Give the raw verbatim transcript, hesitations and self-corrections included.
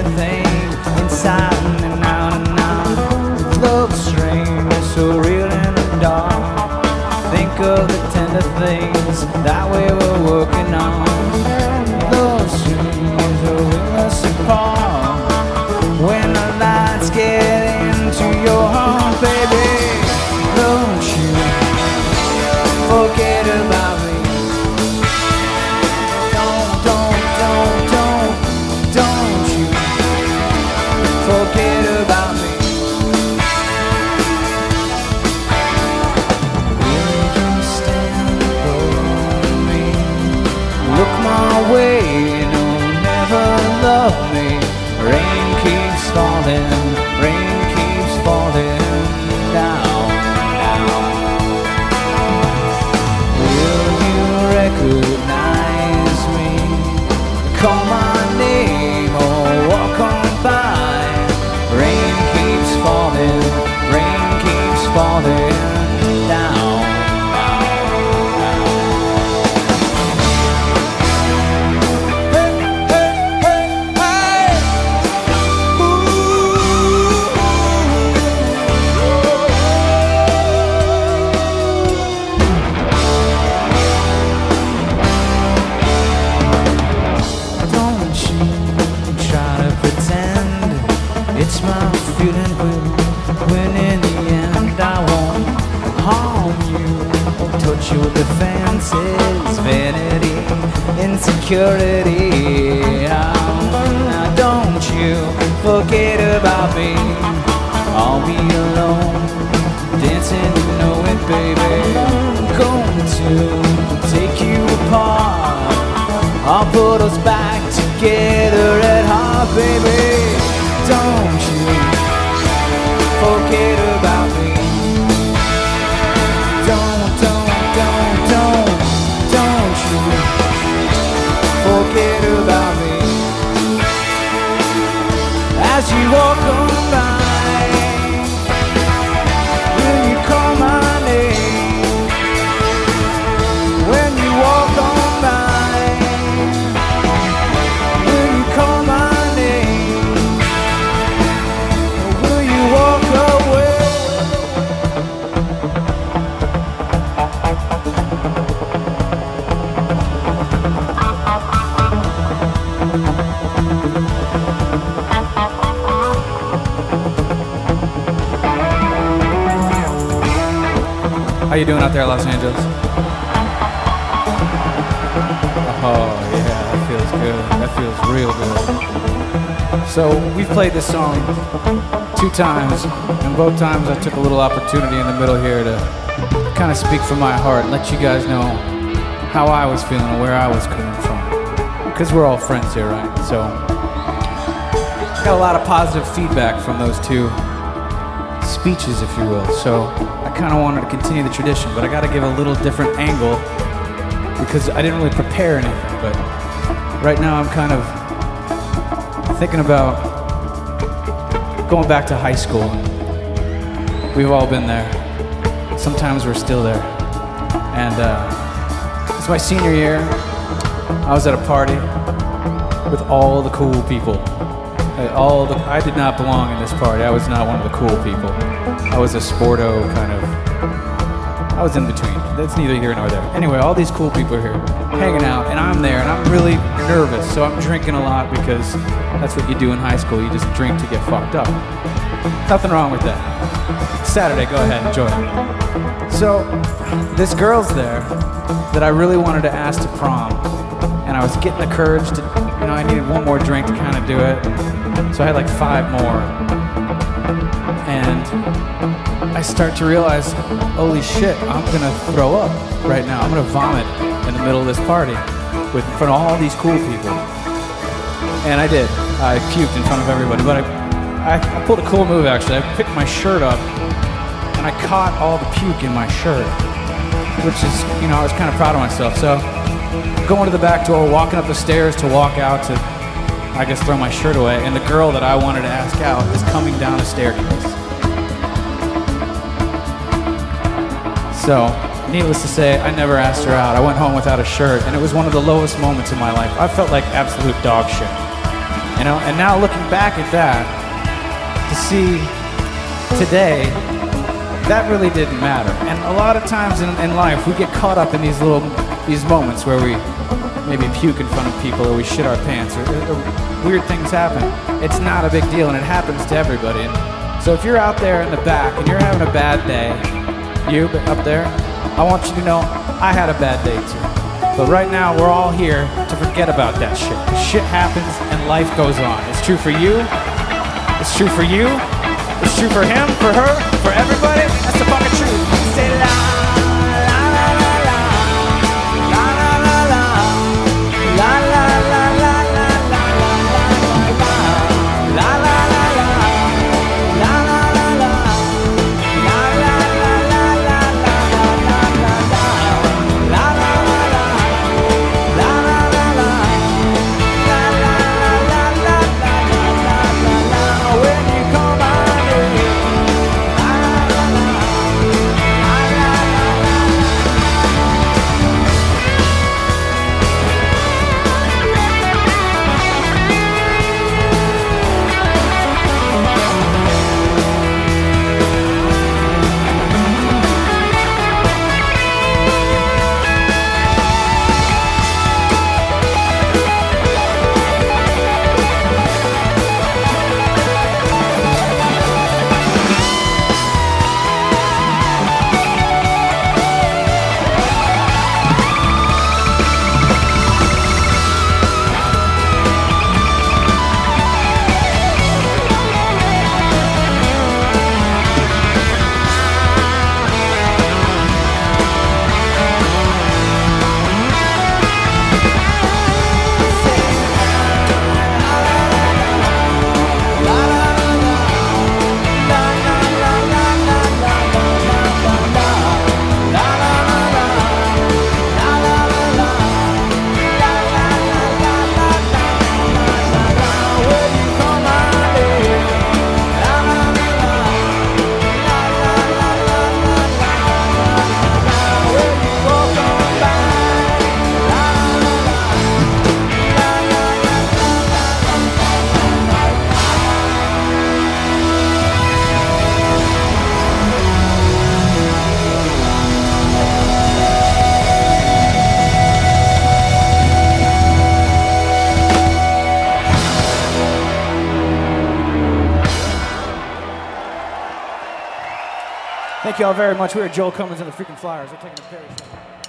everything inside and out and out. Love strange, so real in the dark. Think of the tender things that we were working on. Love strange, so we must apart. When the lights get into your heart, baby, don't you forget about me. Don't, don't, don't, don't, don't you forget about me. Will you stand for me? Look my way, no, never love me. Rain keeps falling, rain keeps falling down, down. Will you recognize me? Call my name or walk on by. Rain keeps falling, rain keeps falling down, down, down. Hey, hey, hey, hey. Don't you try to pretend it's my feeling when, when in the end I won't harm you, touch your defenses, vanity, insecurity. Oh, now don't you forget about me. I'll be alone, dancing, you know it, baby. I'm going to take you apart. I'll put us back together at heart, baby. Don't you forget about me. Don't, don't, don't, don't, don't you forget about me. As you walk on by, when you call my name, when you walk on by, will you call my name, or will you walk away? How you doing out there, Los Angeles? Oh yeah, that feels good. That feels real good. So we've played this song two times, and both times I took a little opportunity in the middle here to kind of speak from my heart, let you guys know how I was feeling and where I was coming from. Because we're all friends here, right? So got a lot of positive feedback from those two speeches, if you will. So I kind of wanted to continue the tradition, but I got to give a little different angle because I didn't really prepare anything. But right now I'm kind of thinking about going back to high school. We've all been there. Sometimes we're still there. And uh, it's my senior year. I was at a party with all the cool people. All the, I did not belong in this party. I was not one of the cool people. I was a sporto kind of. I was in between. That's neither here nor there. Anyway, all these cool people are here hanging out, and I'm there, and I'm really nervous. So I'm drinking a lot because that's what you do in high school. You just drink to get fucked up. Nothing wrong with that. It's Saturday, go ahead, enjoy. So this girl's there that I really wanted to ask to prom, and I was getting the courage to, you know, I needed one more drink to kind of do it. So I had like five more. And I start to realize, holy shit, I'm gonna throw up right now. I'm gonna vomit in the middle of this party with, in front of all these cool people. And I did. I puked in front of everybody. But I, I, I pulled a cool move, actually. I picked my shirt up, and I caught all the puke in my shirt, which is, you know, I was kind of proud of myself. So going to the back door, walking up the stairs to walk out to, I guess, throw my shirt away, and the girl that I wanted to ask out is coming down the staircase. So, needless to say, I never asked her out. I went home without a shirt, and it was one of the lowest moments in my life. I felt like absolute dog shit. You know, and now looking back at that, to see today, that really didn't matter. And a lot of times in, in life, we get caught up in these little, these moments where we maybe puke in front of people or we shit our pants or, or weird things happen. It's not a big deal and it happens to everybody. And so if you're out there in the back and you're having a bad day, you up there, I want you to know I had a bad day too. But right now we're all here to forget about that shit. Shit happens and life goes on. It's true for you. It's true for you. It's true for him, for her, for everybody. That's the fucking truth. Say la la la la la la la la la la la la la la la la la la la Thank you all very much. We are Joel Cummins and the Freaking Flyers. We're taking a very short